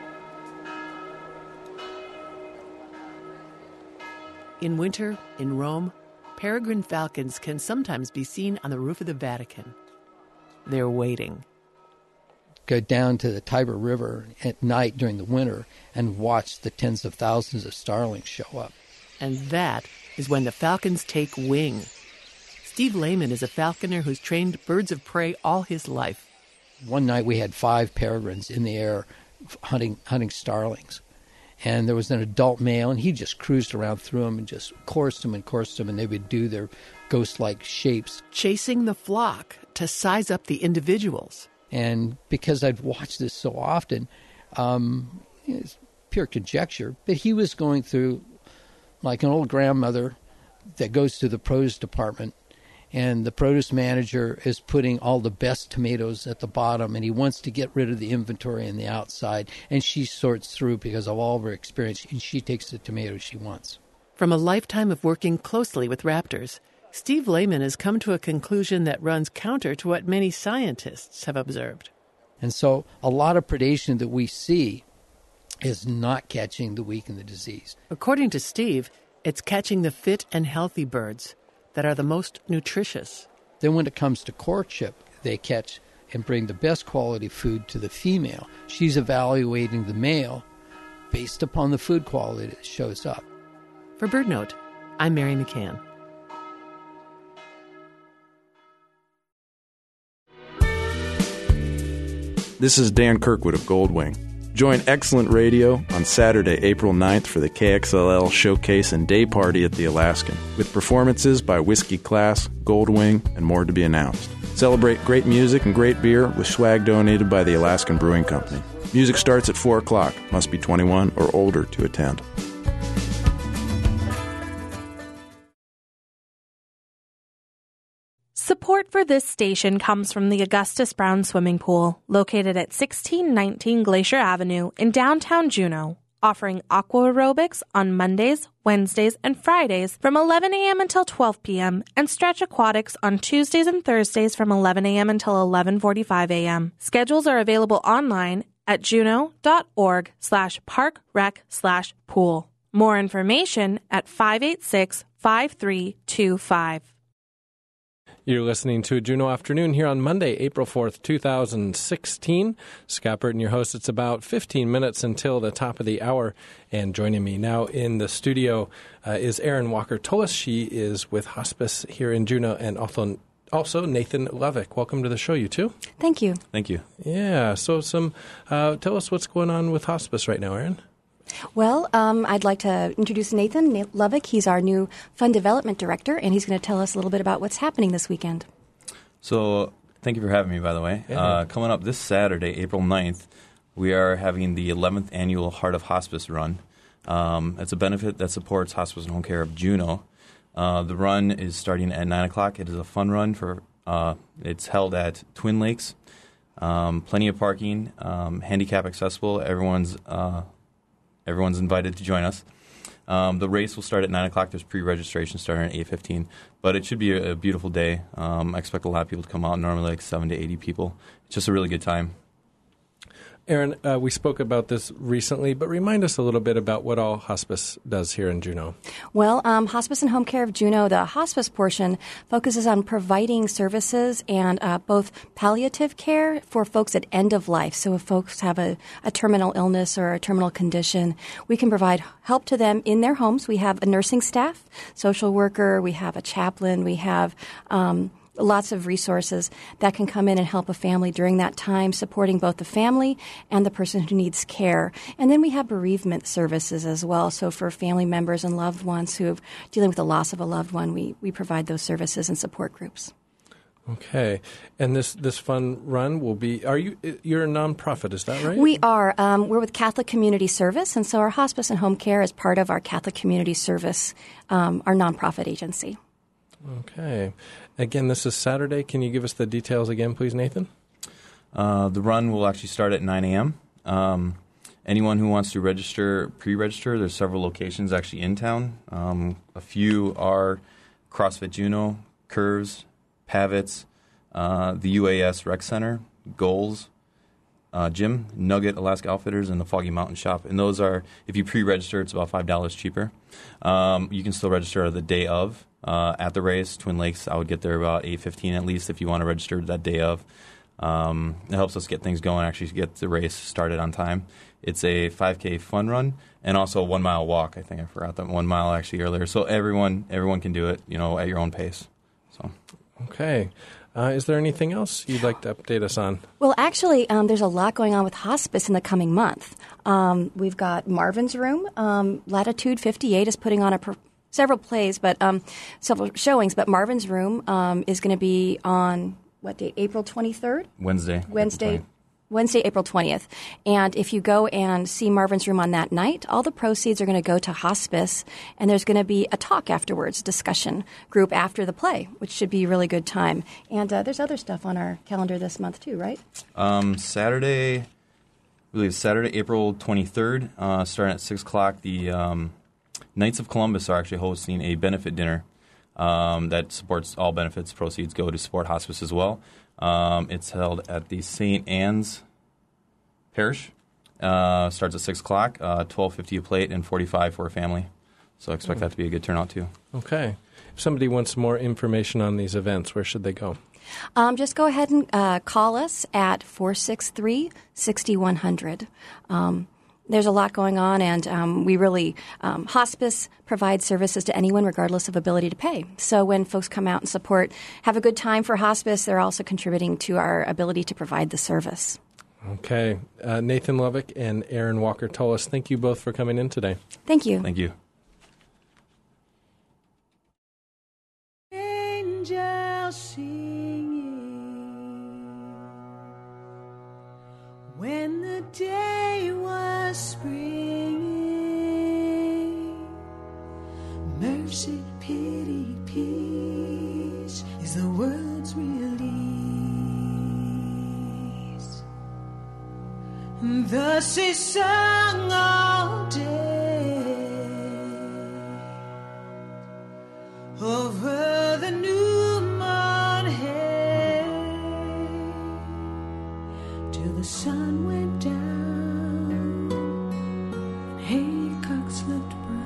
In winter, in Rome, peregrine falcons can sometimes be seen on the roof of the Vatican. They're waiting. Go down to the Tiber River at night during the winter and watch the tens of thousands of starlings show up. And that is when the falcons take wing. Steve Lehman is a falconer who's trained birds of prey all his life. One night we had five peregrines in the air hunting hunting starlings. And there was an adult male, and he just cruised around through them and just coursed them and coursed them, and they would do their ghost-like shapes. Chasing the flock to size up the individuals. And because I'd watched this so often, um, it's pure conjecture, but he was going through like an old grandmother that goes to the produce department, and the produce manager is putting all the best tomatoes at the bottom, and he wants to get rid of the inventory on the outside, and she sorts through because of all of her experience, and she takes the tomatoes she wants. From a lifetime of working closely with raptors, Steve Lehman has come to a conclusion that runs counter to what many scientists have observed. And so a lot of predation that we see is not catching the weak and the diseased. According to Steve, it's catching the fit and healthy birds that are the most nutritious. Then when it comes to courtship, they catch and bring the best quality food to the female. She's evaluating the male based upon the food quality that shows up. For Bird Note, I'm Mary McCann. This is Dan Kirkwood of Goldwing. Join Excellent Radio on Saturday, April ninth for the K X L L Showcase and Day Party at the Alaskan, with performances by Whiskey Class, Goldwing, and more to be announced. Celebrate great music and great beer with swag donated by the Alaskan Brewing Company. Music starts at four o'clock. Must be twenty-one or older to attend. Support for this station comes from the Augustus Brown Swimming Pool, located at sixteen nineteen Glacier Avenue in downtown Juneau, offering aqua aerobics on Mondays, Wednesdays, and Fridays from eleven a.m. until twelve p.m. and stretch aquatics on Tuesdays and Thursdays from eleven a.m. until eleven forty-five a.m. Schedules are available online at juneau.org slash parkrec slash pool. More information at five eight six, five three two five. You're listening to Juneau Afternoon here on Monday, April fourth, twenty sixteen. Scott Burton, your host. It's about fifteen minutes until the top of the hour. And joining me now in the studio uh, is Erin Walker-Tullis. She is with Hospice here in Juneau, and also, also Nathan Lovick. Welcome to the show, you two. Thank you. Thank you. Yeah, so some uh, tell us what's going on with Hospice right now, Erin. Well, um, I'd like to introduce Nathan Lovick. He's our new Fund Development Director, and he's going to tell us a little bit about what's happening this weekend. So thank you for having me, by the way. Yeah. Uh, coming up this Saturday, April ninth, we are having the eleventh Annual Heart of Hospice Run. Um, it's a benefit that supports Hospice and Home Care of Juneau. Uh, the run is starting at nine o'clock. It is a fun run. for. Uh, it's held at Twin Lakes. Um, plenty of parking, um, handicap accessible. Everyone's... Uh, Everyone's invited to join us. Um, the race will start at nine o'clock. There's pre-registration starting at eight fifteen. But it should be a, a beautiful day. Um, I expect a lot of people to come out, normally like seven to eighty people. It's just a really good time. Erin, uh, we spoke about this recently, but remind us a little bit about what all Hospice does here in Juneau. Well, um, Hospice and Home Care of Juneau, the hospice portion, focuses on providing services and uh, both palliative care for folks at end of life. So if folks have a, a terminal illness or a terminal condition, we can provide help to them in their homes. We have a nursing staff, social worker, we have a chaplain, we have um, lots of resources that can come in and help a family during that time, supporting both the family and the person who needs care. And then we have bereavement services as well. So for family members and loved ones who are dealing with the loss of a loved one, we, we provide those services and support groups. Okay. And this, this fun run will be, are you, you're a nonprofit, is that right? We are. Um, we're with Catholic Community Service, and so our hospice and home care is part of our Catholic Community Service, um, our nonprofit agency. Okay. Again, this is Saturday. Can you give us the details again, please, Nathan? Uh, the run will actually start at nine a.m. Um, anyone who wants to register, pre-register, there's several locations actually in town. Um, a few are CrossFit Juneau, Curves, Pavitz, uh, the U A S Rec Center, Goals, uh, Gym, Nugget, Alaska Outfitters, and the Foggy Mountain Shop. And those are, if you pre-register, it's about five dollars cheaper. Um, you can still register the day of uh, at the race. Twin Lakes, I would get there about eight fifteen at least if you want to register that day of. Um, it helps us get things going, actually get the race started on time. It's a five K fun run and also a one-mile walk. I think I forgot that one mile actually earlier. So everyone everyone can do it, you know, at your own pace. So, okay. Uh, is there anything else you'd like to update us on? Well, actually, um, there's a lot going on with hospice in the coming month. Um, we've got Marvin's Room. Um, Latitude fifty-eight is putting on a per- several plays, but um, several showings. But Marvin's Room um, is going to be on what date? April twenty-third? Wednesday. Wednesday. Wednesday, April twentieth. And if you go and see Marvin's Room on that night, all the proceeds are going to go to hospice, and there's going to be a talk afterwards, discussion group after the play, which should be a really good time. And uh, there's other stuff on our calendar this month too, right? Um, Saturday, I believe Saturday, April twenty-third, uh, starting at six o'clock, the um, Knights of Columbus are actually hosting a benefit dinner um, that supports all benefits. Proceeds go to support hospice as well. Um, it's held at the Saint Anne's Parish. Uh, starts at six o'clock, uh, twelve fifty a plate, and forty-five for a family. So I expect Mm. that to be a good turnout too. Okay. If somebody wants more information on these events, where should they go? Um, just go ahead and uh, call us at four six three, six one zero zero. Um, there's a lot going on, and um, we really, um, hospice provides services to anyone regardless of ability to pay. So when folks come out and support, have a good time for hospice, they're also contributing to our ability to provide the service. Okay. Uh, Nathan Lovick and Aaron Walker Tullis, thank you both for coming in today. Thank you. Thank you. Angels singing when the day was springing. Mercy, pity, peace is the world's release. And thus is sung all day over the new moon hay till the sun went down and haycocks looked brown.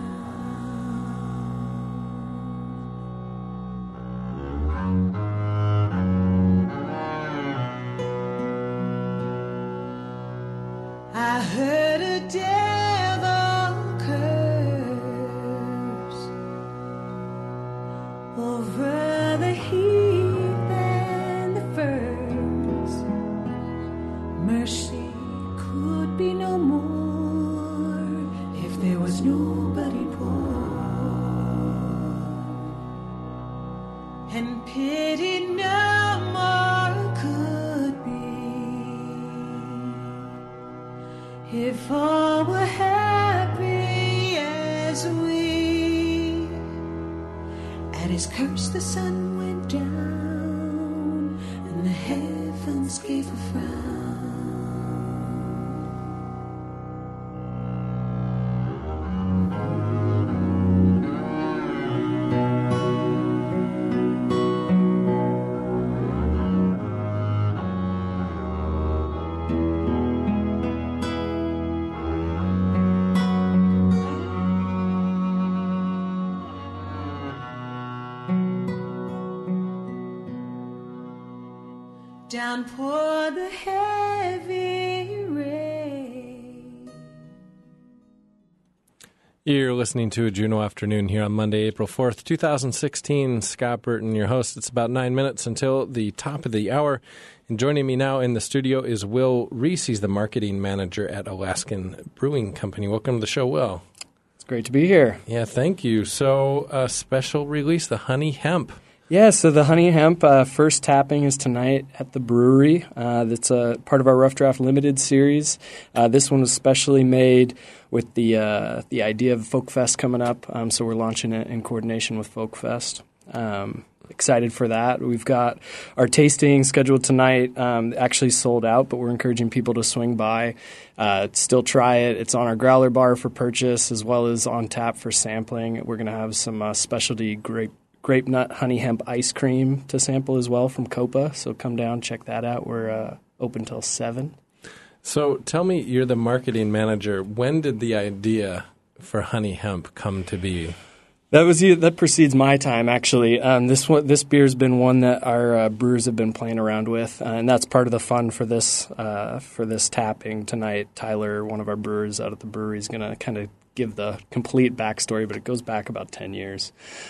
I heard a devil curse over the heath and the firs. Mercy could be no more if there was nobody poor, and pity no more could be if all were happy as we. At his curse the sun went down and the heavens gave a frown. Down poured the heavy rain. You're listening to a Juneau Afternoon here on Monday, April fourth, twenty sixteen. Scott Burton, your host. It's about nine minutes until the top of the hour. And joining me now in the studio is Will Reese. He's the marketing manager at Alaskan Brewing Company. Welcome to the show, Will. It's great to be here. Yeah, thank you. So, a special release, the Honey Hemp. Yeah, so the Honey Hemp uh, first tapping is tonight at the brewery. Uh, that's a part of our Rough Draft Limited series. Uh, this one was specially made with the uh, the idea of Folk Fest coming up, um, so we're launching it in coordination with Folk Fest. Um, excited for that. We've got our tasting scheduled tonight, um, actually sold out, but we're encouraging people to swing by, uh, still try it. It's on our growler bar for purchase as well as on tap for sampling. We're going to have some uh, specialty grape grape nut honey hemp ice cream to sample as well from Copa. So come down, check that out. We're uh, open till seven. So tell me, you're the marketing manager. When did the idea for Honey Hemp come to be? That was that precedes my time, actually. Um, this one, this beer's been one that our uh, brewers have been playing around with, uh, and that's part of the fun for this uh, for this tapping tonight. Tyler, one of our brewers out at the brewery, is going to kind of give the complete backstory, but it goes back about ten years.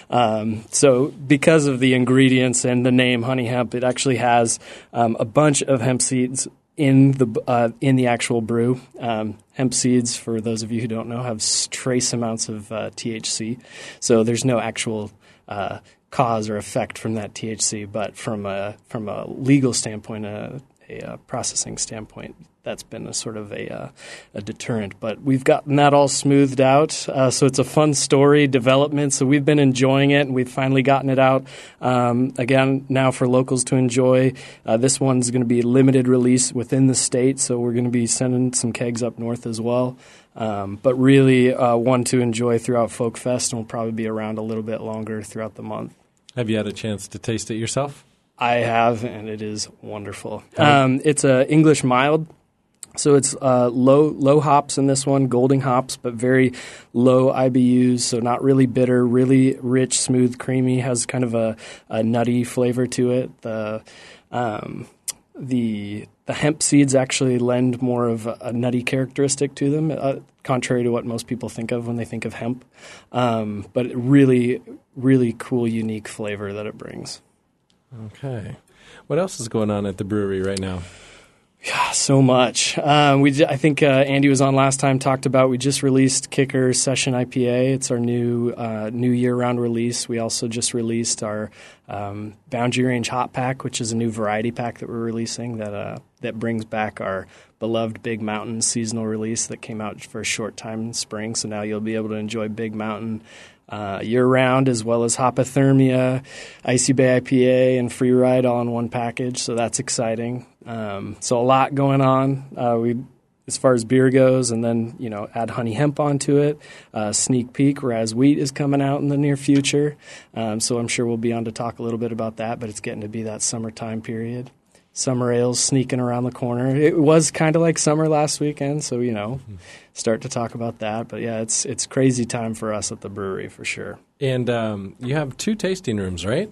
Um, so because of the ingredients and the name Honey Hemp, it actually has um, a bunch of hemp seeds in the uh, in the actual brew. Um, hemp seeds, for those of you who don't know, have trace amounts of uh, T H C. So there's no actual uh, cause or effect from that T H C, but from a, from a legal standpoint, a, a, a processing standpoint, that's been a sort of a, uh, a deterrent. But we've gotten that all smoothed out. Uh, so it's a fun story, development. So we've been enjoying it, and we've finally gotten it out, um, again, now for locals to enjoy. Uh, this one's going to be limited release within the state, so we're going to be sending some kegs up north as well. Um, but really uh, one to enjoy throughout Folk Fest, and will probably be around a little bit longer throughout the month. Have you had a chance to taste it yourself? I have, and it is wonderful. Um, it's a English mild. So it's uh, low low hops in this one, Golding hops, but very low I B Us, so not really bitter, really rich, smooth, creamy, has kind of a, a nutty flavor to it. The um, the the hemp seeds actually lend more of a, a nutty characteristic to them, uh, contrary to what most people think of when they think of hemp. Um, but really, really cool, unique flavor that it brings. Okay. What else is going on at the brewery right now? Yeah, so much. Um, we, I think uh, Andy was on last time, talked about, we just released Kicker Session I P A. It's our new uh, new year-round release. We also just released our um, Boundary Range Hot Pack, which is a new variety pack that we're releasing that uh, that brings back our beloved Big Mountain seasonal release that came out for a short time in spring. So now you'll be able to enjoy Big Mountain Uh, year-round, as well as Hopothermia, Icy Bay I P A, and Free Ride all in one package. So that's exciting. Um, so a lot going on. Uh, we, as far as beer goes, and then you know, add Honey Hemp onto it. Uh, sneak peek, Raz Wheat is coming out in the near future. Um, so I'm sure we'll be on to talk a little bit about that. But it's getting to be that summertime period. Summer ales sneaking around the corner. It was kind of like summer last weekend, so, you know, start to talk about that. But, yeah, it's it's crazy time for us at the brewery for sure. And um, you have two tasting rooms, right?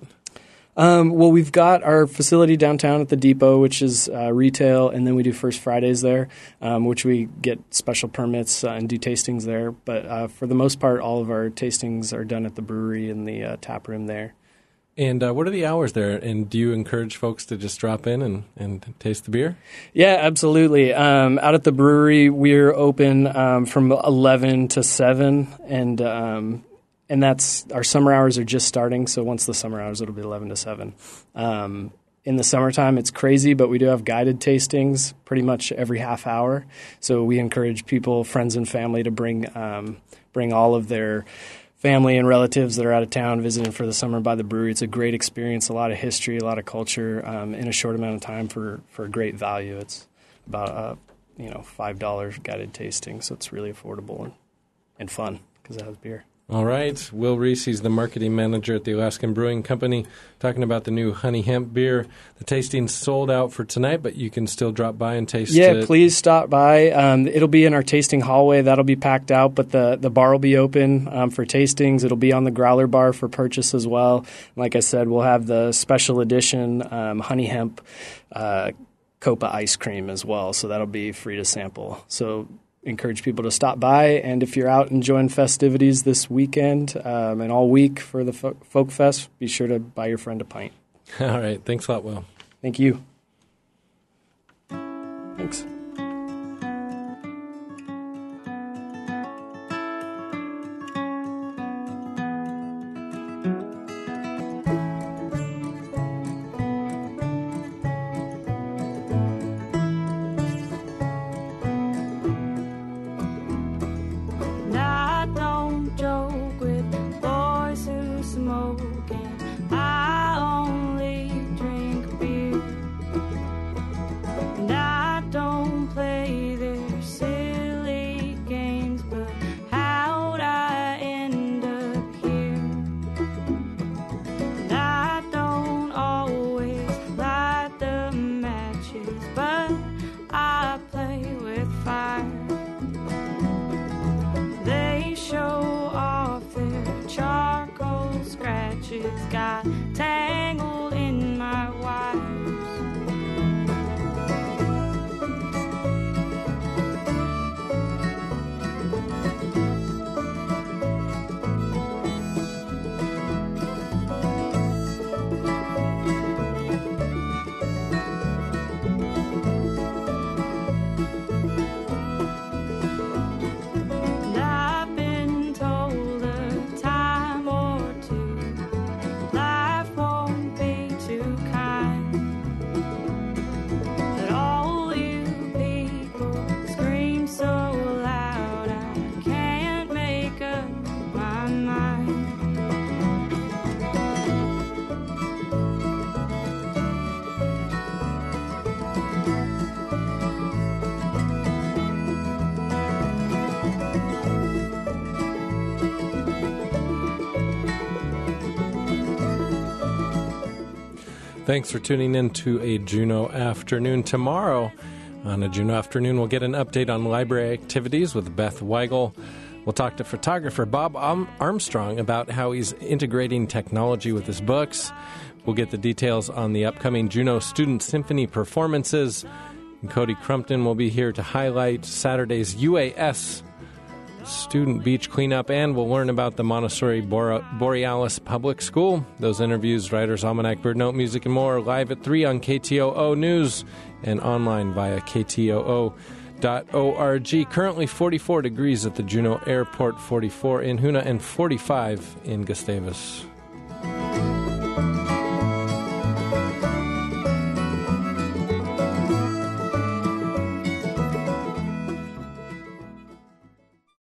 Um, well, we've got our facility downtown at the Depot, which is uh, retail, and then we do First Fridays there, um, which we get special permits uh, and do tastings there. But uh, for the most part, all of our tastings are done at the brewery in the uh, tap room there. And uh, what are the hours there? And do you encourage folks to just drop in and, and taste the beer? Yeah, absolutely. Um, out at the brewery, we're open um, from eleven to seven, and um, and that's our summer hours are just starting. So once the summer hours, it'll be eleven to seven. Um, in the summertime, it's crazy, but we do have guided tastings pretty much every half hour. So we encourage people, friends and family, to bring um, bring all of their family and relatives that are out of town visiting for the summer by the brewery. It's a great experience, a lot of history, a lot of culture um, in a short amount of time for, for a great value. It's about uh, you know five dollars guided tasting, so it's really affordable and, and fun because it has beer. All right. Will Reese, he's the marketing manager at the Alaskan Brewing Company, talking about the new Honey Hemp beer. The tasting's sold out for tonight, but you can still drop by and taste yeah, it. Yeah, please stop by. Um, it'll be in our tasting hallway. That'll be packed out, but the, the bar will be open um, for tastings. It'll be on the growler bar for purchase as well. Like I said, we'll have the special edition um, Honey Hemp uh, Copa ice cream as well, so that'll be free to sample. So encourage people to stop by, and if you're out enjoying festivities this weekend um, and all week for the Fo- Folk Fest, be sure to buy your friend a pint. All right. Thanks a lot, Will. Thank you. Thanks. got tangled in my wires. Thanks for tuning in to a Juneau Afternoon. Tomorrow on a Juneau Afternoon, we'll get an update on library activities with Beth Weigel. We'll talk to photographer Bob Armstrong about how he's integrating technology with his books. We'll get the details on the upcoming Juneau Student Symphony performances. And Cody Crumpton will be here to highlight Saturday's U A S Student Beach Cleanup, and we'll learn about the Montessori Borealis Public School. Those interviews, Writer's Almanac, Bird Note, music, and more live at three on K T O O News and online via K T O O dot org. Currently forty-four degrees at the Juneau Airport, forty-four in Hoonah, and forty-five in Gustavus.